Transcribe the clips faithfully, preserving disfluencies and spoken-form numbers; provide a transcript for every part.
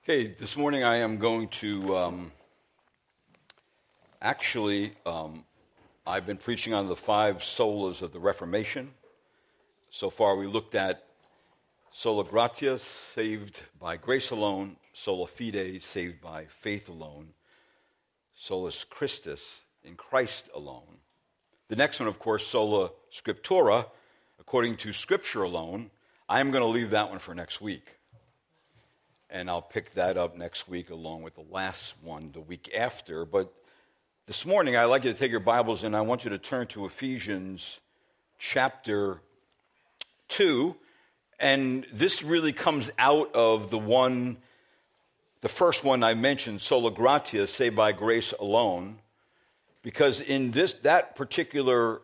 Okay, this morning I am going to, um, actually, um, I've been preaching on the five solas of the Reformation. So far we looked at sola gratia, saved by grace alone, sola fide, saved by faith alone, solus Christus, in Christ alone. The next one, of course, sola scriptura, according to Scripture alone. I'm going to leave that one for next week. And I'll pick that up next week along with the last one the week after. But this morning, I'd like you to take your Bibles and I want you to turn to Ephesians chapter two. And this really comes out of the one, the first one I mentioned, sola gratia, saved by grace alone. Because in this, that particular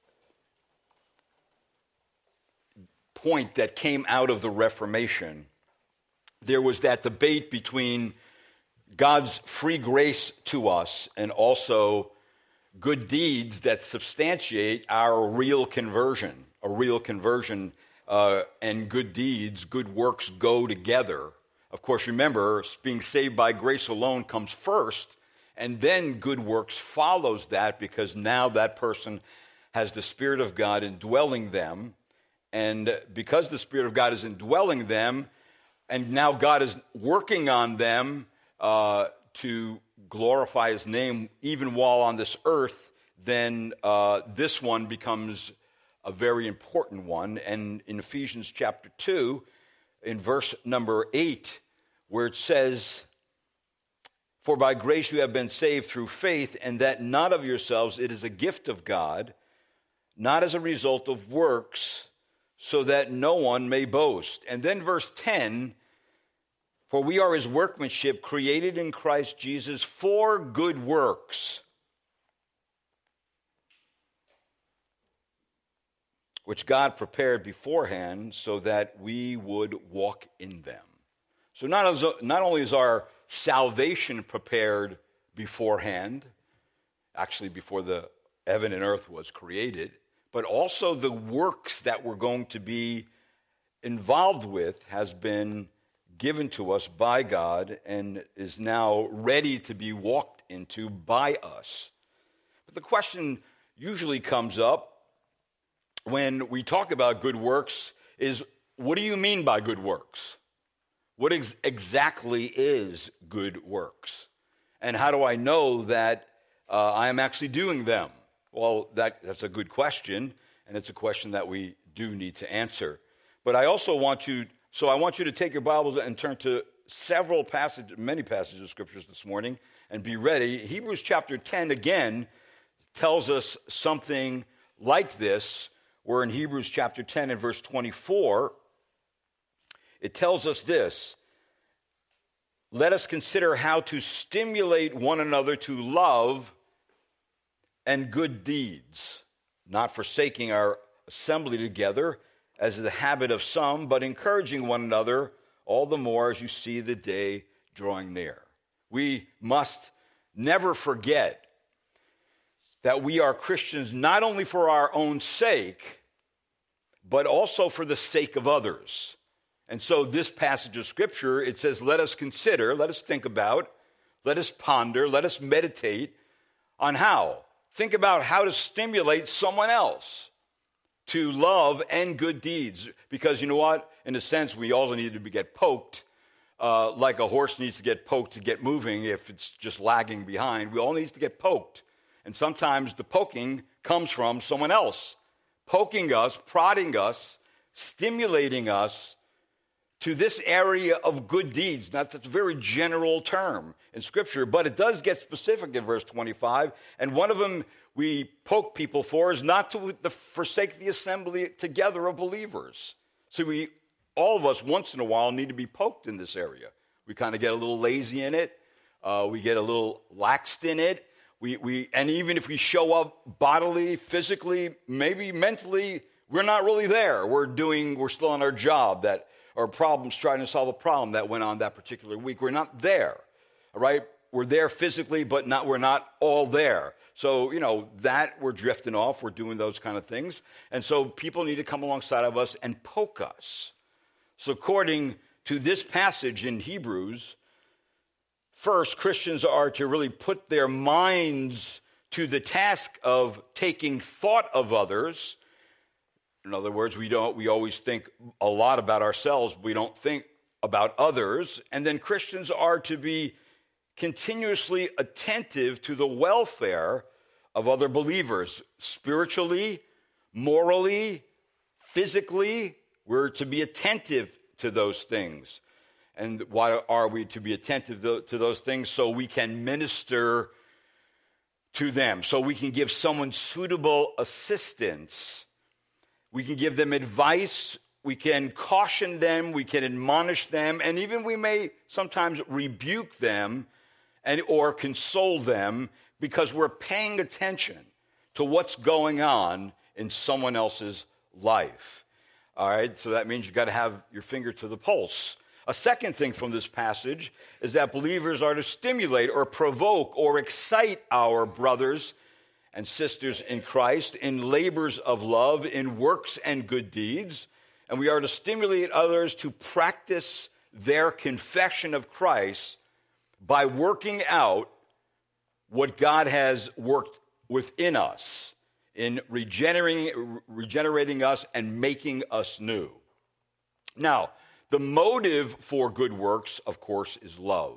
point that came out of the Reformation, there was that debate between God's free grace to us and also good deeds that substantiate our real conversion. A real conversion uh, and good deeds, good works go together. Of course, remember, being saved by grace alone comes first, and then good works follows that because now that person has the Spirit of God indwelling them. And because the Spirit of God is indwelling them, and now God is working on them uh, to glorify His name even while on this earth, then uh, this one becomes a very important one. And in Ephesians chapter two, in verse number eight, where it says, "For by grace you have been saved through faith, and that not of yourselves, it is a gift of God, not as a result of works, so that no one may boast." And then verse ten, "For we are His workmanship, created in Christ Jesus for good works, which God prepared beforehand so that we would walk in them." So not, as, not only is our salvation prepared beforehand, actually before the heaven and earth was created, but also the works that we're going to be involved with has been given to us by God and is now ready to be walked into by us. But the question usually comes up when we talk about good works is, what do you mean by good works? What ex- exactly is good works? And how do I know that uh, I am actually doing them? Well, that, that's a good question, and it's a question that we do need to answer. But I also want you, so I want you to take your Bibles and turn to several passages, many passages of Scriptures this morning, and be ready. Hebrews chapter ten, again, tells us something like this, where in Hebrews chapter ten and verse twenty-four, it tells us this: "Let us consider how to stimulate one another to love and good deeds, not forsaking our assembly together, as is the habit of some, but encouraging one another all the more as you see the day drawing near." We must never forget that we are Christians not only for our own sake, but also for the sake of others. And so this passage of Scripture, it says, let us consider, let us think about, let us ponder, let us meditate on how. Think about how to stimulate someone else to love and good deeds. Because you know what? In a sense, we also need to be, get poked, uh, like a horse needs to get poked to get moving if it's just lagging behind. We all need to get poked. And sometimes the poking comes from someone else, poking us, prodding us, stimulating us to this area of good deeds. That's a very general term in Scripture, but it does get specific in verse twenty-five. And one of them we poke people for is not to forsake the assembly together of believers. So we, all of us, once in a while, need to be poked in this area. We kind of get a little lazy in it. Uh, we get a little laxed in it. We, we, and even if we show up bodily, physically, maybe mentally, we're not really there. We're doing, we're still on our job that, or problems, trying to solve a problem that went on that particular week. We're not there, all right? We're there physically, but not, we're not all there. So, you know, that we're drifting off. We're doing those kind of things. And so people need to come alongside of us and poke us. So according to to this passage in Hebrews, first, Christians are to really put their minds to the task of taking thought of others. In other words, we don't we always think a lot about ourselves, we don't think about others. And then Christians are to be continuously attentive to the welfare of other believers, spiritually, morally, physically. We're to be attentive to those things. And why are we to be attentive to those things? So we can minister to them, so we can give someone suitable assistance. We can give them advice, we can caution them, we can admonish them, and even we may sometimes rebuke them and or console them because we're paying attention to what's going on in someone else's life. All right, so that means you've got to have your finger to the pulse. A second thing from this passage is that believers are to stimulate or provoke or excite our brothers and sisters in Christ in labors of love, in works and good deeds. And we are to stimulate others to practice their confession of Christ by working out what God has worked within us in regenerating, regenerating us and making us new. Now, the motive for good works, of course, is love.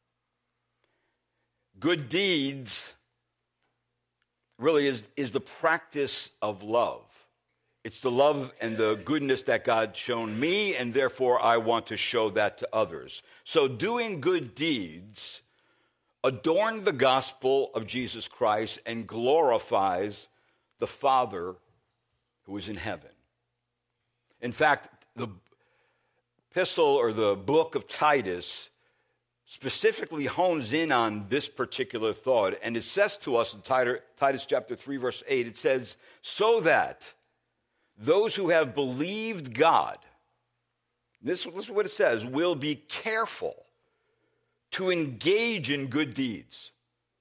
Good deeds really is, is the practice of love. It's the love and the goodness that God's shown me, and therefore I want to show that to others. So doing good deeds adorn the gospel of Jesus Christ and glorifies the Father who is in heaven. In fact, the epistle or the book of Titus specifically hones in on this particular thought, and it says to us in Titus chapter three, verse eight, it says, so that those who have believed God, this, this is what it says, will be careful to engage in good deeds.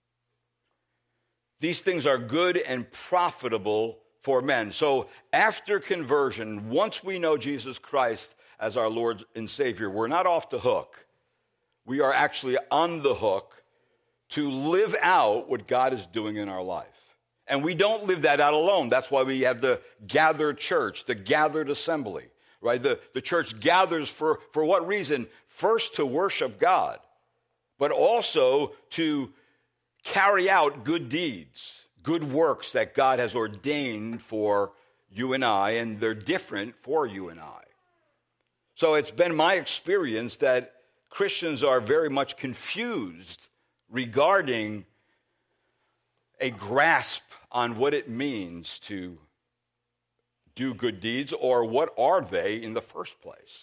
These things are good and profitable for men. So after conversion, once we know Jesus Christ as our Lord and Savior, we're not off the hook. We are actually on the hook to live out what God is doing in our life. And we don't live that out alone. That's why we have the gathered church, the gathered assembly, right? The, the church gathers for, for what reason? First, to worship God, but also to carry out good deeds, good works that God has ordained for you and I, and they're different for you and I. So it's been my experience that Christians are very much confused regarding a grasp on what it means to do good deeds, or what are they in the first place.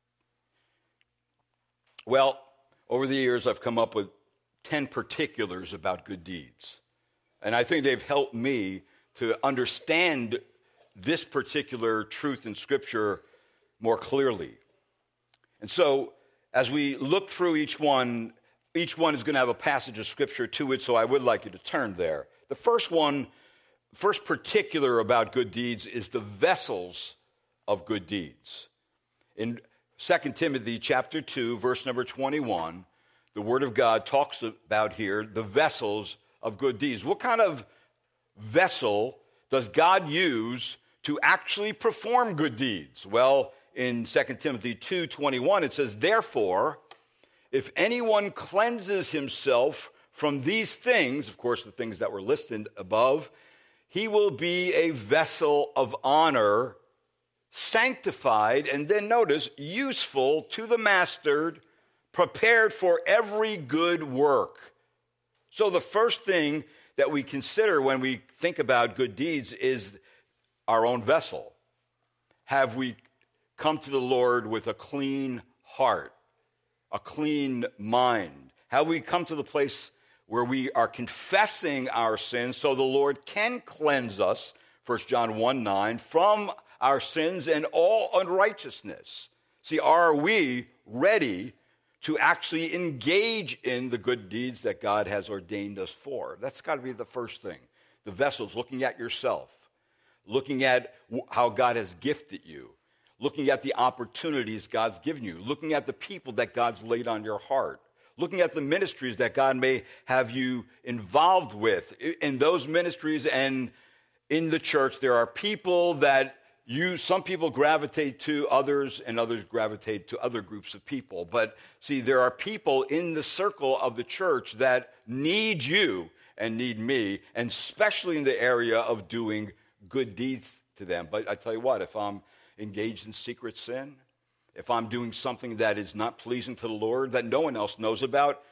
Well, over the years, I've come up with ten particulars about good deeds. And I think they've helped me to understand this particular truth in Scripture more clearly. And so, as we look through each one, each one is going to have a passage of Scripture to it, so I would like you to turn there. The first one, first particular about good deeds is the vessels of good deeds. In Second Timothy chapter two, verse number twenty-one, the Word of God talks about here the vessels of good deeds. What kind of vessel does God use to actually perform good deeds? Well, in Second Timothy two twenty-one, it says, therefore, if anyone cleanses himself from these things, of course, the things that were listed above, he will be a vessel of honor, sanctified, and then notice, useful to the master, prepared for every good work. So the first thing that we consider when we think about good deeds is our own vessel. Have we come to the Lord with a clean heart, a clean mind? Have we come to the place where we are confessing our sins so the Lord can cleanse us, First John one nine, from our sins and all unrighteousness? See, are we ready to actually engage in the good deeds that God has ordained us for? That's got to be the first thing. The vessels, looking at yourself, looking at how God has gifted you, looking at the opportunities God's given you, looking at the people that God's laid on your heart, looking at the ministries that God may have you involved with. In those ministries and in the church, there are people that you, some people gravitate to others, and others gravitate to other groups of people. But see, there are people in the circle of the church that need you and need me, and especially in the area of doing good deeds to them. But I tell you what, if I'm engaged in secret sin, if I'm doing something that is not pleasing to the Lord, that no one else knows about,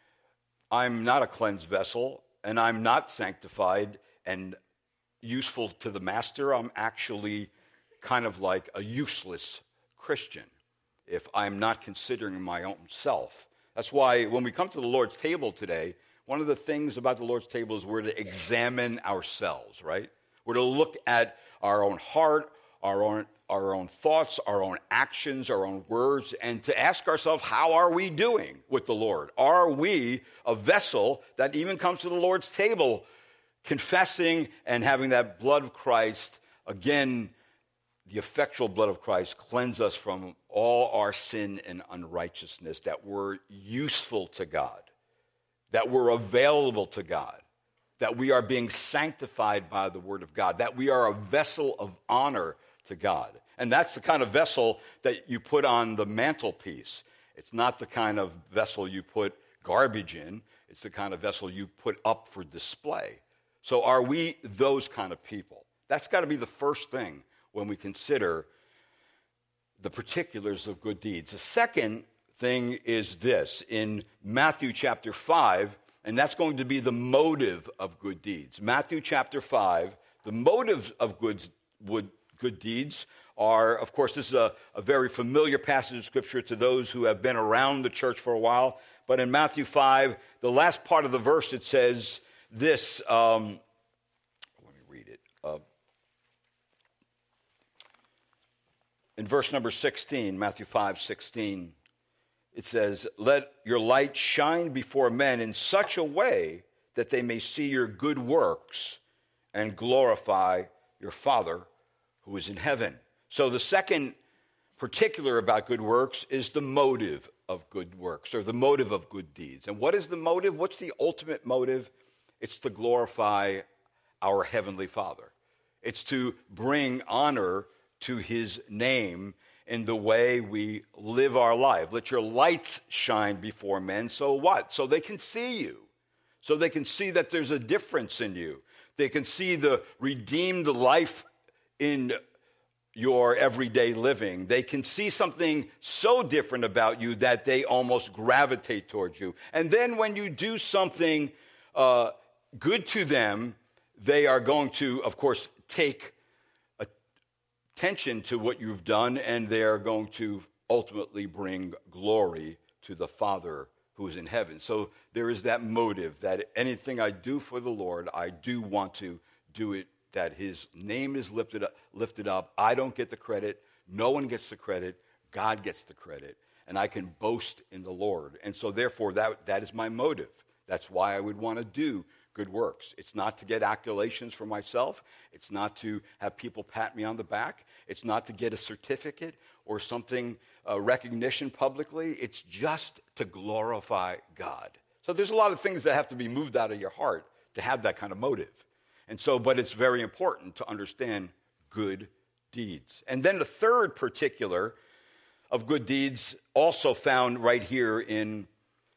I'm not a cleansed vessel, and I'm not sanctified and useful to the master. I'm actually kind of like a useless Christian if I'm not considering my own self. That's why when we come to the Lord's table today, one of the things about the Lord's table is we're to examine ourselves, right? We're to look at our own heart, our own our own thoughts, our own actions, our own words, and to ask ourselves, how are we doing with the Lord? Are we a vessel that even comes to the Lord's table confessing and having that blood of Christ, again, the effectual blood of Christ, cleanse us from all our sin and unrighteousness, that we're useful to God, that we're available to God, that we are being sanctified by the word of God, that we are a vessel of honor to God. And that's the kind of vessel that you put on the mantelpiece. It's not the kind of vessel you put garbage in. It's the kind of vessel you put up for display. So are we those kind of people? That's got to be the first thing when we consider the particulars of good deeds. The second thing is this, in Matthew chapter five, and that's going to be the motive of good deeds. Matthew chapter five, the motives of good, good deeds are, of course, this is a, a very familiar passage of Scripture to those who have been around the church for a while. But in Matthew five, the last part of the verse, it says this, um, let me read it. Uh, in verse number sixteen, Matthew five, sixteen, it says, "Let your light shine before men in such a way that they may see your good works and glorify your Father who is in heaven." So the second particular about good works is the motive of good works, or the motive of good deeds. And what is the motive? What's the ultimate motive? It's to glorify our Heavenly Father. It's to bring honor to His name in the way we live our life. Let your lights shine before men. So what? So they can see you. So they can see that there's a difference in you. They can see the redeemed life in your everyday living. They can see something so different about you that they almost gravitate towards you. And then when you do something uh, good to them, they are going to, of course, take attention to what you've done, and they are going to ultimately bring glory to the Father who is in heaven. So there is that motive that anything I do for the Lord, I do want to do it that His name is lifted up, lifted up. I don't get the credit. No one gets the credit. God gets the credit. And I can boast in the Lord. And so therefore, that, that is my motive. That's why I would want to do good works. It's not to get accolations for myself. It's not to have people pat me on the back. It's not to get a certificate or something, uh, recognition publicly. It's just to glorify God. So there's a lot of things that have to be moved out of your heart to have that kind of motive. And so, but it's very important to understand good deeds. And then the third particular of good deeds, also found right here in,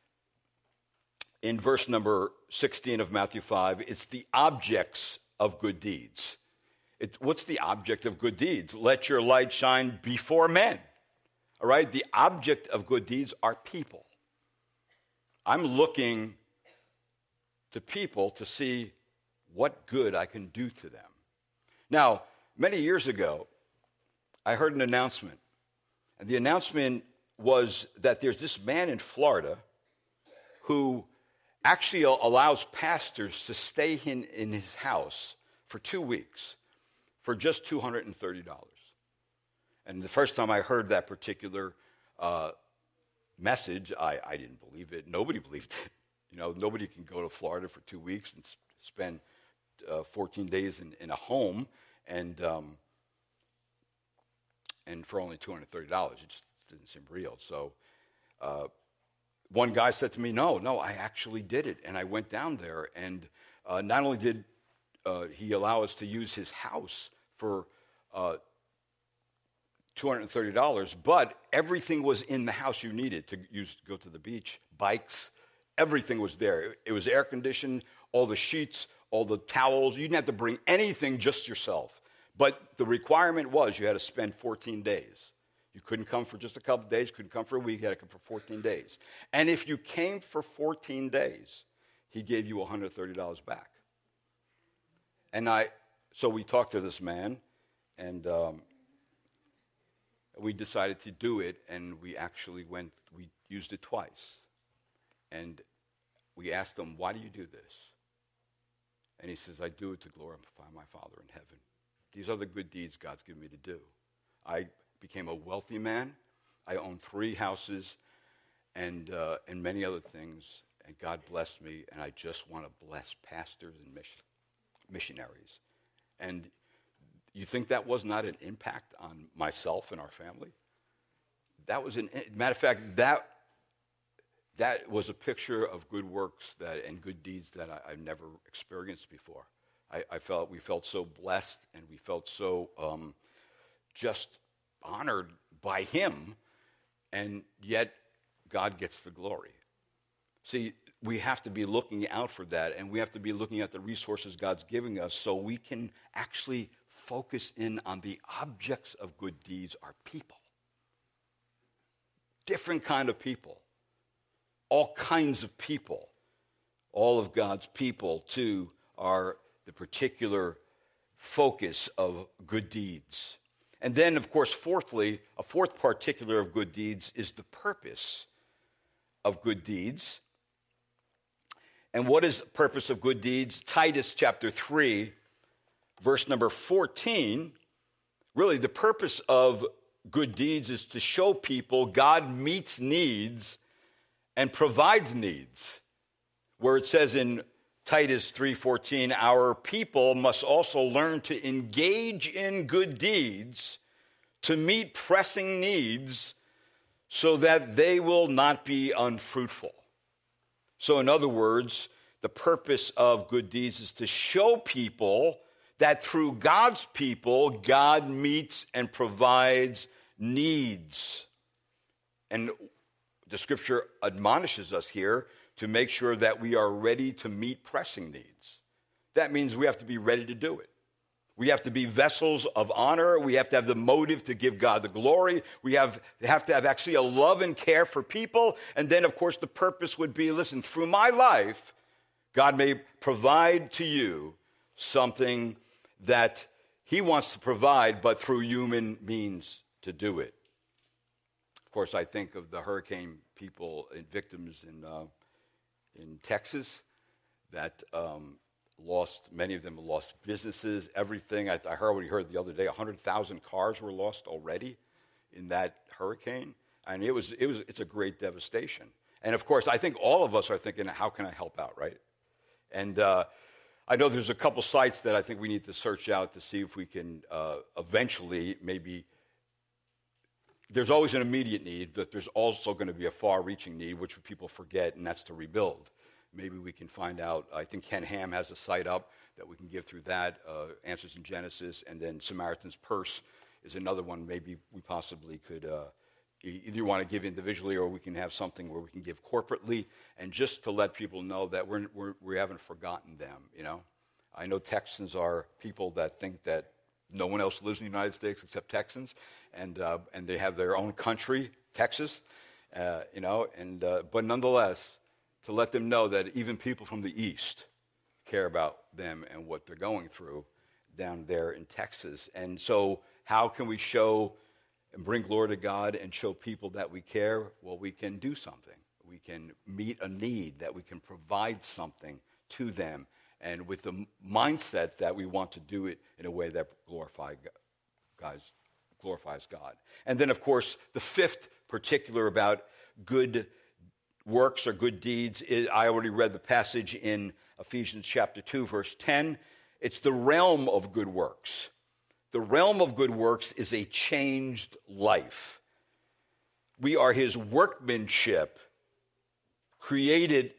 in verse number sixteen of Matthew five, it's the objects of good deeds. It, what's the object of good deeds? Let your light shine before men. All right? The object of good deeds are people. I'm looking to people to see what good I can do to them. Now, many years ago, I heard an announcement. And the announcement was that there's this man in Florida who actually allows pastors to stay in, in his house for two weeks for just two hundred thirty dollars. And the first time I heard that particular uh, message, I, I didn't believe it. Nobody believed it. You know, nobody can go to Florida for two weeks and sp- spend uh, fourteen days in, in a home and um, and for only two hundred thirty dollars. It just didn't seem real. So uh, one guy said to me, no, no, I actually did it. And I went down there, and uh, not only did uh, he allow us to use his house for uh, two hundred thirty dollars, but everything was in the house you needed to use to go to the beach, bikes, everything was there. It was air conditioned, all the sheets, all the towels. You didn't have to bring anything, just yourself. But the requirement was you had to spend fourteen days. You couldn't come for just a couple of days, couldn't come for a week, you had to come for fourteen days. And if you came for fourteen days, he gave you one hundred thirty dollars back. And I, so we talked to this man, and um, we decided to do it, and we actually went, we used it twice. And we asked him, why do you do this? And he says, I do it to glorify my Father in heaven. These are the good deeds God's given me to do. I became a wealthy man. I own three houses and uh, and many other things. And God blessed me, and I just want to bless pastors and mission, missionaries. And you think that was not an impact on myself and our family? That was an, matter of fact, that that was a picture of good works that and good deeds that I, I've never experienced before. I, I felt we felt so blessed, and we felt so um, just honored by him, and yet God gets the glory. See, we have to be looking out for that, and we have to be looking at the resources God's giving us so we can actually focus in on the objects of good deeds, our people. Different kind of people. All kinds of people. All of God's people, too, are the particular focus of good deeds. And then, of course, fourthly, a fourth particular of good deeds is the purpose of good deeds. And what is the purpose of good deeds? Titus chapter three, verse number fourteen, really the purpose of good deeds is to show people God meets needs and provides needs. Where it says in Titus three fourteen, our people must also learn to engage in good deeds to meet pressing needs so that they will not be unfruitful. So in other words, the purpose of good deeds is to show people that through God's people, God meets and provides needs. And the scripture admonishes us here to make sure that we are ready to meet pressing needs. That means we have to be ready to do it. We have to be vessels of honor. We have to have the motive to give God the glory. We have, have to have actually a love and care for people. And then, of course, the purpose would be, listen, through my life, God may provide to you something that he wants to provide, but through human means to do it. Of course, I think of the hurricane people and victims in uh, in Texas that um, lost, many of them lost businesses, everything. I, I heard what we heard the other day, one hundred thousand cars were lost already in that hurricane. And it was, it was, it's a great devastation. And of course, I think all of us are thinking, how can I help out, right? And uh, I know there's a couple sites that I think we need to search out to see if we can uh, eventually maybe. There's always an immediate need, but there's also going to be a far-reaching need, which people forget, and that's to rebuild. Maybe we can find out. I think Ken Ham has a site up that we can give through that, uh, Answers in Genesis, and then Samaritan's Purse is another one maybe we possibly could uh, either want to give individually or we can have something where we can give corporately, and just to let people know that we're, we're, we haven't forgotten them, you know. I know Texans are people that think that no one else lives in the United States except Texans, and uh, and they have their own country, Texas, uh, you know. And uh, but nonetheless, to let them know that even people from the East care about them and what they're going through down there in Texas. And so, how can we show and bring glory to God and show people that we care? Well, we can do something. We can meet a need, that we can provide something to them, and with the mindset that we want to do it in a way that glorify guys, glorifies God. And then, of course, the fifth particular about good works or good deeds is, I already read the passage in Ephesians chapter two, verse ten. It's the realm of good works. The realm of good works is a changed life. We are his workmanship, created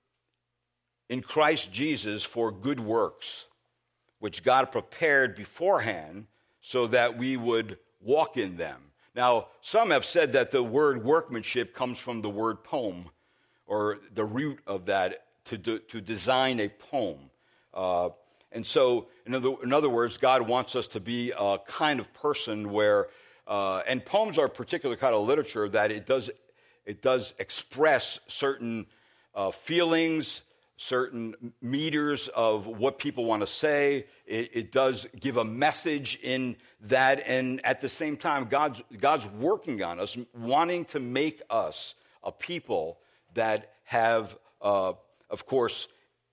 in Christ Jesus for good works, which God prepared beforehand so that we would walk in them. Now, some have said that the word workmanship comes from the word poem, or the root of that, to, do, to design a poem. Uh, and so, in other, in other words, God wants us to be a kind of person where, uh, and poems are a particular kind of literature that it does, it does express certain uh, feelings, certain meters of what people want to say. It, it does give a message in that, and at the same time, God's, God's working on us, wanting to make us a people that have, uh, of course,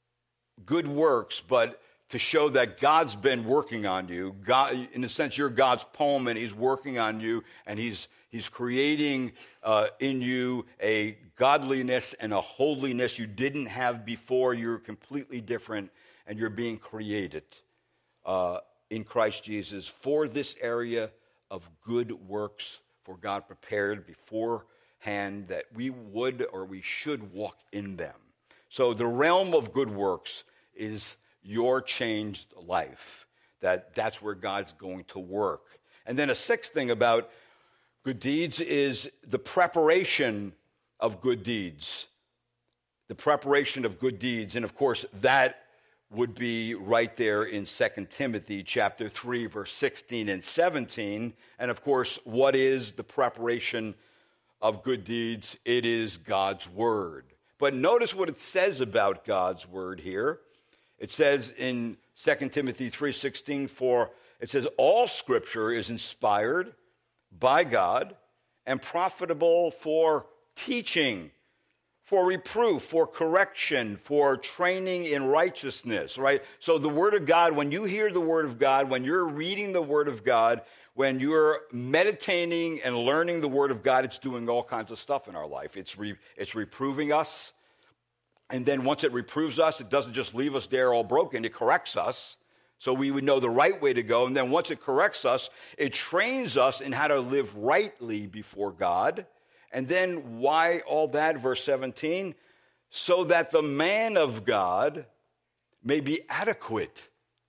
good works, but to show that God's been working on you. God, in a sense, you're God's poem, and he's working on you, and he's He's creating uh, in you a godliness and a holiness you didn't have before. You're completely different, and you're being created uh, in Christ Jesus for this area of good works, for God prepared beforehand that we would or we should walk in them. So the realm of good works is your changed life. That, that's where God's going to work. And then a sixth thing about good deeds is the preparation of good deeds. The preparation of good deeds. And of course, that would be right there in Second Timothy chapter three, verse sixteen and seventeen. And of course, what is the preparation of good deeds? It is God's word. But notice what it says about God's word here. It says in Second Timothy three sixteen, for it says, all scripture is inspired by God and profitable for teaching, for reproof, for correction, for training in righteousness, right? So the Word of God, when you hear the Word of God, when you're reading the Word of God, when you're meditating and learning the Word of God, it's doing all kinds of stuff in our life. It's re, it's reproving us. And then once it reproves us, it doesn't just leave us there all broken. It corrects us. So we would know the right way to go. And then once it corrects us, it trains us in how to live rightly before God. And then why all that? Verse seventeen, so that the man of God may be adequate,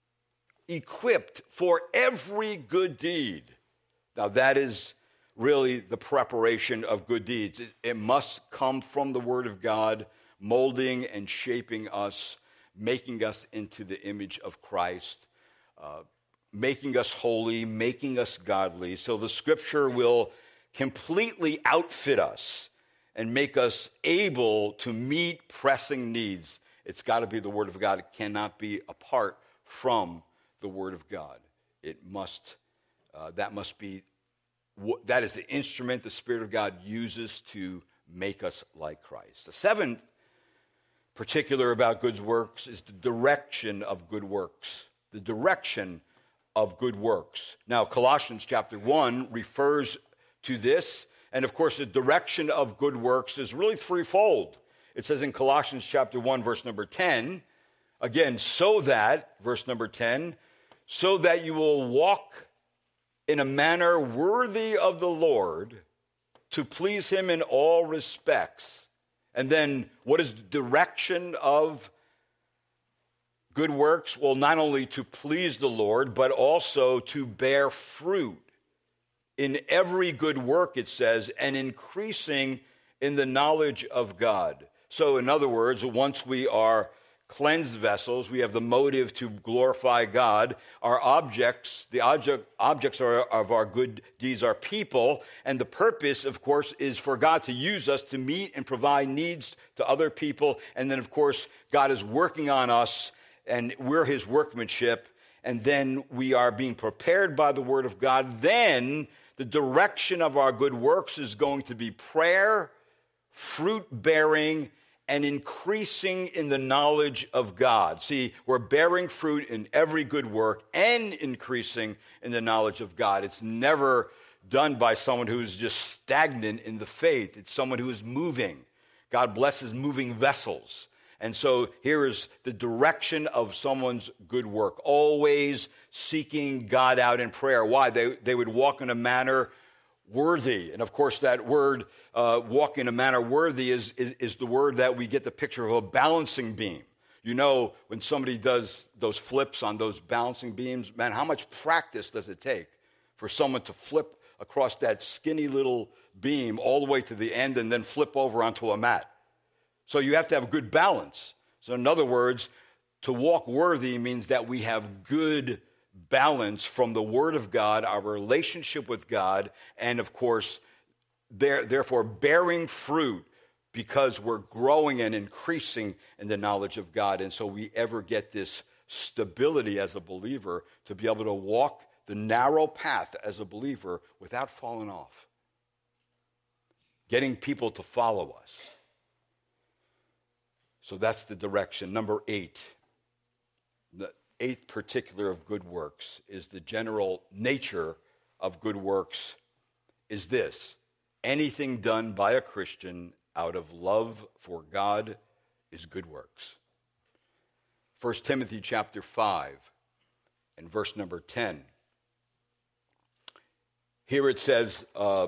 equipped for every good deed. Now that is really the preparation of good deeds. It, it must come from the Word of God, molding and shaping us, making us into the image of Christ, uh, making us holy, making us godly. So the Scripture will completely outfit us and make us able to meet pressing needs. It's got to be the Word of God. It cannot be apart from the Word of God. It must, uh, that must be, that is the instrument the Spirit of God uses to make us like Christ. The seventh particular about good works is the direction of good works. The direction of good works. Now, Colossians chapter one refers to this, and of course, the direction of good works is really threefold. It says in Colossians chapter one, verse number ten, again, so that, verse number ten, so that you will walk in a manner worthy of the Lord, to please him in all respects. And then what is the direction of good works? Well, not only to please the Lord, but also to bear fruit in every good work, it says, and increasing in the knowledge of God. So in other words, once we are cleansed vessels, we have the motive to glorify God. Our objects, the object, objects are, of our good deeds are people, and the purpose, of course, is for God to use us to meet and provide needs to other people. And then, of course, God is working on us, and we're his workmanship, and then we are being prepared by the Word of God. Then the direction of our good works is going to be prayer, fruit-bearing, and increasing in the knowledge of God. See, we're bearing fruit in every good work and increasing in the knowledge of God. It's never done by someone who is just stagnant in the faith. It's someone who is moving. God blesses moving vessels. And so here is the direction of someone's good work, always seeking God out in prayer. Why? They, they would walk in a manner worthy. And of course, that word, uh, walk in a manner worthy, is, is, is the word that we get the picture of a balancing beam. You know, when somebody does those flips on those balancing beams, man, how much practice does it take for someone to flip across that skinny little beam all the way to the end and then flip over onto a mat? So you have to have good balance. So in other words, to walk worthy means that we have good balance from the Word of God, our relationship with God, and of course, there, therefore bearing fruit because we're growing and increasing in the knowledge of God. And so we ever get this stability as a believer to be able to walk the narrow path as a believer without falling off. Getting people to follow us. So that's the direction. Number eight, the eighth particular of good works is the general nature of good works is this: anything done by a Christian out of love for God is good works. First Timothy chapter five and verse number ten. Here it says, uh,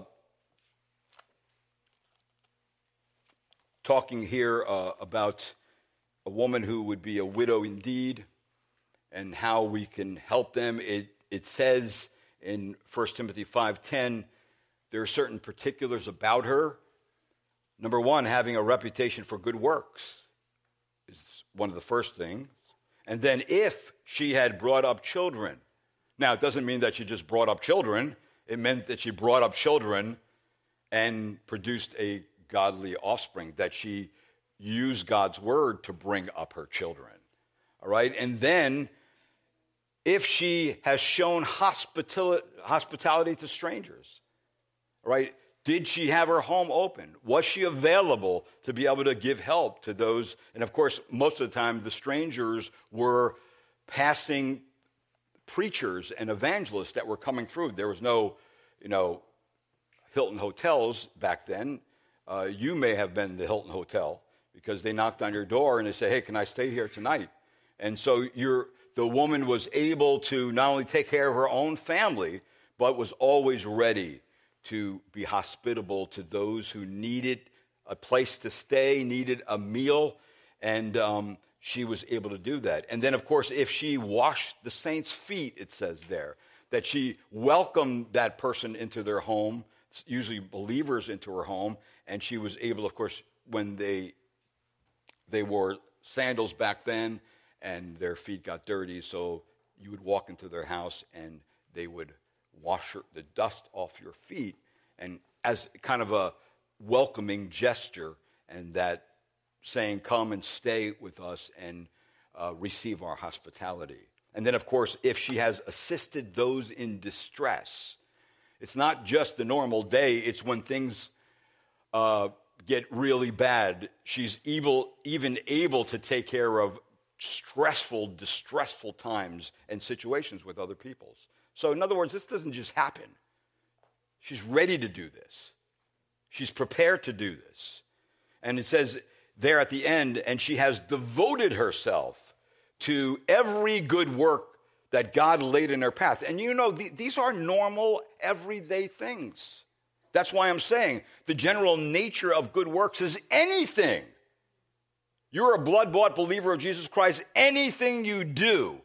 talking here uh, about a woman who would be a widow indeed and how we can help them. It, it says in First Timothy five ten, there are certain particulars about her. Number one, having a reputation for good works is one of the first things. And then if she had brought up children. Now, it doesn't mean that she just brought up children. It meant that she brought up children and produced a godly offspring, that she used God's word to bring up her children. All right? And then if she has shown hospitali- hospitality to strangers, all right? Did she have her home open? Was she available to be able to give help to those? And of course, most of the time, the strangers were passing preachers and evangelists that were coming through. There was no, you know, Hilton hotels back then. Uh, you may have been the Hilton Hotel because they knocked on your door and they said, hey, can I stay here tonight? And so you're, the woman was able to not only take care of her own family, but was always ready to be hospitable to those who needed a place to stay, needed a meal, and um, she was able to do that. And then, of course, if she washed the saints' feet, it says there, that she welcomed that person into their home, usually believers into her home, and she was able, of course, when they they wore sandals back then, and their feet got dirty, so you would walk into their house, and they would wash the dust off your feet, and as kind of a welcoming gesture, and that saying, come and stay with us and uh, receive our hospitality. And then, of course, if she has assisted those in distress, it's not just the normal day, it's when things uh, get really bad. She's able, even able to take care of stressful, distressful times and situations with other peoples. So in other words, this doesn't just happen. She's ready to do this. She's prepared to do this. And it says there at the end, and she has devoted herself to every good work that God laid in her path. And you know, th- these are normal, everyday things. That's why I'm saying the general nature of good works is anything. You're a blood-bought believer of Jesus Christ, anything you do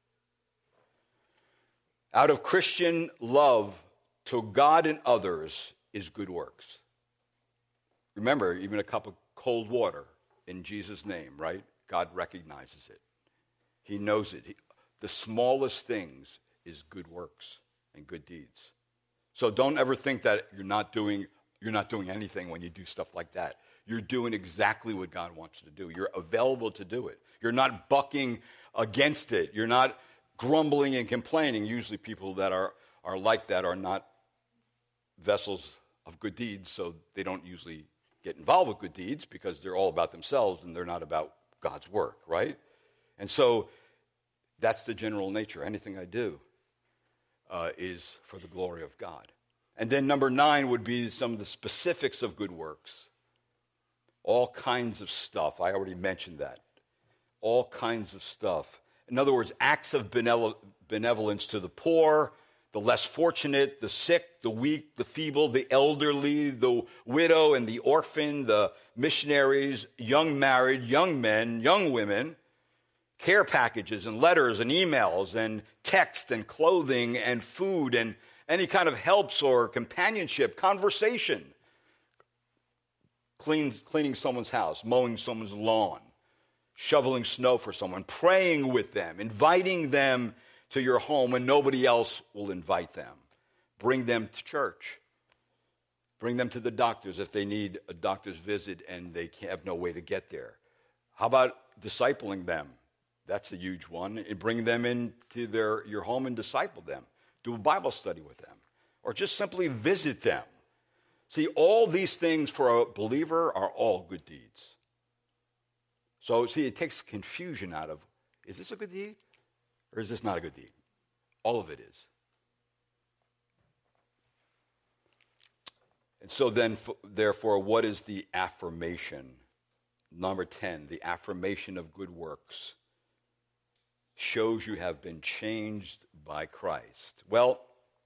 out of Christian love to God and others is good works. Remember, even a cup of cold water in Jesus' name, right? God recognizes it. He knows it. He, the smallest things is good works and good deeds. So don't ever think that you're not doing you're not doing anything when you do stuff like that. You're doing exactly what God wants you to do. You're available to do it. You're not bucking against it. You're not grumbling and complaining. Usually people that are, are like that are not vessels of good deeds, so they don't usually get involved with good deeds because they're all about themselves and they're not about God's work, right? And so that's the general nature. Anything I do uh, is for the glory of God. And then number nine would be some of the specifics of good works. all kinds of stuff. I already mentioned that. All kinds of stuff. In other words, acts of benevolence to the poor, the less fortunate, the sick, the weak, the feeble, the elderly, the widow and the orphan, the missionaries, young married, young men, young women, care packages and letters and emails and text and clothing and food and any kind of helps or companionship, conversation, clean, cleaning someone's house, mowing someone's lawn, shoveling snow for someone, praying with them, inviting them to your home when nobody else will invite them. Bring them to church. Bring them to the doctors if they need a doctor's visit and they have no way to get there. How about discipling them? That's a huge one. And bring them into their, your home and disciple them. Do a Bible study with them. Or just simply visit them. See, all these things for a believer are all good deeds. So, see, it takes confusion out of, is this a good deed or is this not a good deed? All of it is. And so then, therefore, what is the affirmation? Number ten, the affirmation of good works shows you have been changed by Christ. Well,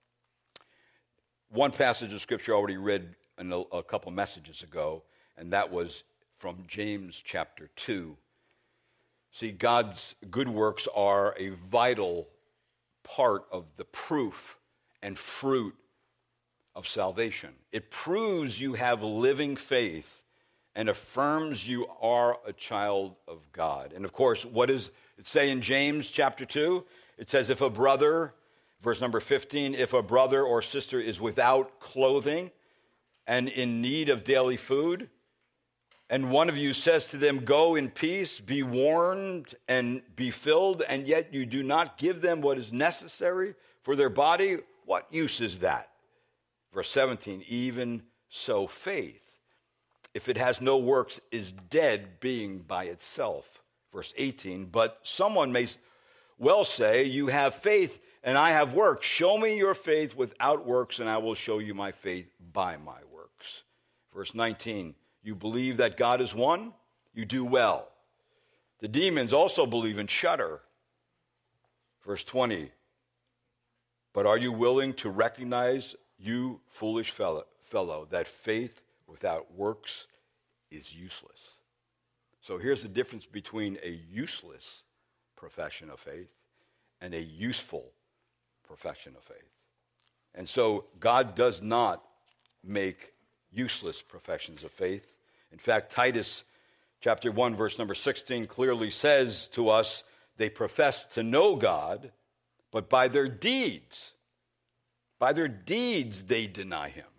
one passage of Scripture I already read in a, a couple messages ago, and that was from James chapter two. See, God's good works are a vital part of the proof and fruit of salvation. It proves you have living faith and affirms you are a child of God. And of course, what does it say in James chapter two? It says, if a brother, verse number fifteen, if a brother or sister is without clothing and in need of daily food, and one of you says to them, go in peace, be warmed and be filled, and yet you do not give them what is necessary for their body, what use is that? Verse seventeen, even so faith, if it has no works, is dead, being by itself. Verse eighteen, but someone may well say, you have faith and I have works. Show me your faith without works, and I will show you my faith by my works. Verse nineteen, you believe that God is one? You do well. The demons also believe and shudder. Verse twenty, but are you willing to recognize, you foolish fellow, fellow, that faith without works is useless? So here's the difference between a useless profession of faith and a useful profession of faith. And so God does not make useless professions of faith. In fact, Titus chapter one, verse number sixteen clearly says to us, they profess to know God, but by their deeds, by their deeds they deny him,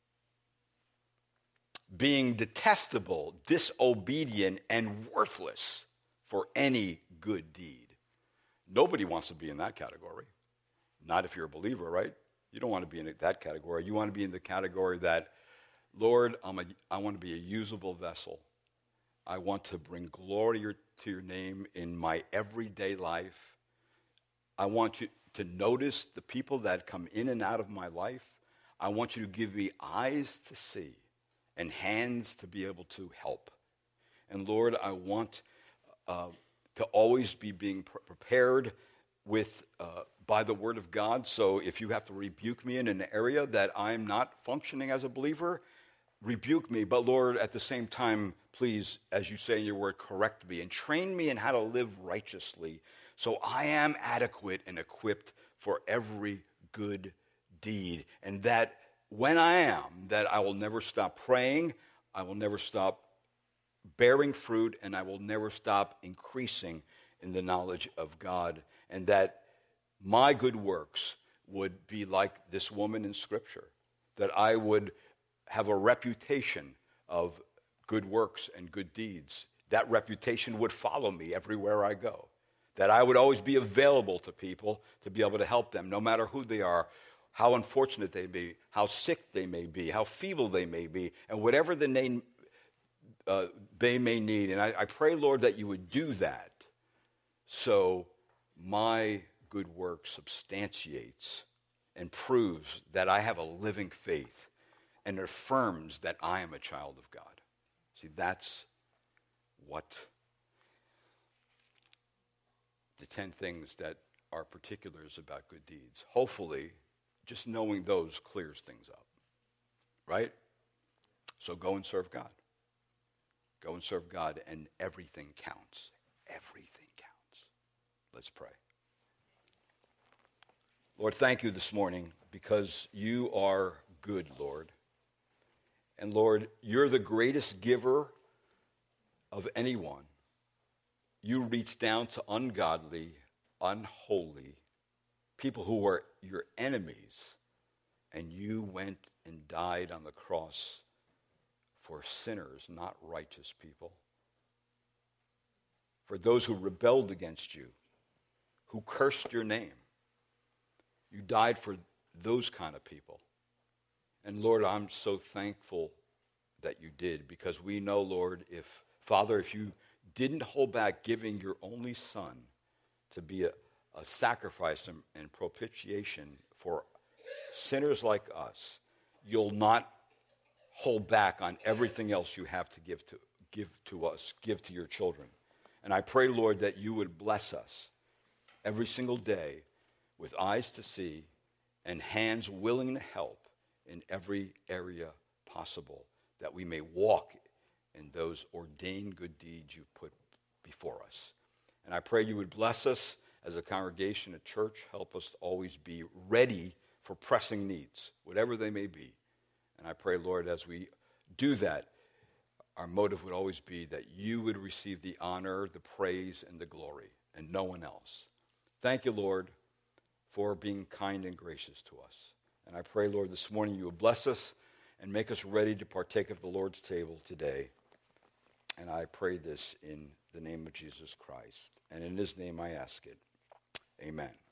being detestable, disobedient, and worthless for any good deed. Nobody wants to be in that category. Not if you're a believer, right? You don't want to be in that category. You want to be in the category that, Lord, I'm a, I want to be a usable vessel. I want to bring glory to your name in my everyday life. I want you to notice the people that come in and out of my life. I want you to give me eyes to see and hands to be able to help. And Lord, I want uh, to always be being pre- prepared with uh, by the word of God. So if you have to rebuke me in an area that I'm not functioning as a believer, rebuke me. But Lord, at the same time, please, as you say in your word, correct me and train me in how to live righteously, so I am adequate and equipped for every good deed. And that when I am, that I will never stop praying, I will never stop bearing fruit, and I will never stop increasing in the knowledge of God. And that my good works would be like this woman in Scripture, that I would have a reputation of good works and good deeds. That reputation would follow me everywhere I go. That I would always be available to people to be able to help them, no matter who they are, how unfortunate they may be, how sick they may be, how feeble they may be, and whatever the name uh, they may need. And I, I pray, Lord, that you would do that so my good work substantiates and proves that I have a living faith and affirms that I am a child of God. See, that's what the ten things that are particulars about good deeds. Hopefully, just knowing those clears things up, right? So go and serve God. Go and serve God, and everything counts. Everything counts. Let's pray. Lord, thank you this morning because you are good, Lord. And Lord, you're the greatest giver of anyone. You reach down to ungodly, unholy people who were your enemies, and you went and died on the cross for sinners, not righteous people. For those who rebelled against you, who cursed your name. You died for those kind of people. And Lord, I'm so thankful that you did, because we know, Lord, if, Father, if you didn't hold back giving your only son to be a, a sacrifice and, and propitiation for sinners like us, you'll not hold back on everything else you have to give to give to us, give to your children. And I pray, Lord, that you would bless us every single day with eyes to see and hands willing to help in every area possible, that we may walk in those ordained good deeds you put before us. And I pray you would bless us as a congregation, a church. Help us to always be ready for pressing needs, whatever they may be. And I pray, Lord, as we do that, our motive would always be that you would receive the honor, the praise, and the glory, and no one else. Thank you, Lord, for being kind and gracious to us. And I pray, Lord, this morning you will bless us and make us ready to partake of the Lord's table today. And I pray this in the name of Jesus Christ. And in his name I ask it. Amen.